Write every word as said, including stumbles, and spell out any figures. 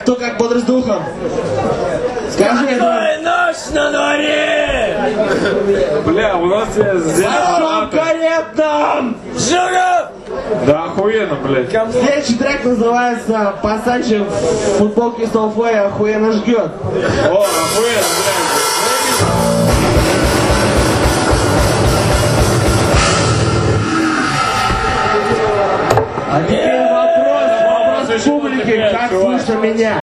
Кто как бодр с духом? Скажи это. Ночь на дворе! Бля, у нас здесь... Пошел каретном! Жура! Да охуенно, блядь. Следующий трек называется «Пацанчик в футболке с Олфой охуенно жгет». О, охуенно, блядь. А теперь вопрос, вопрос публики, как слышно меня?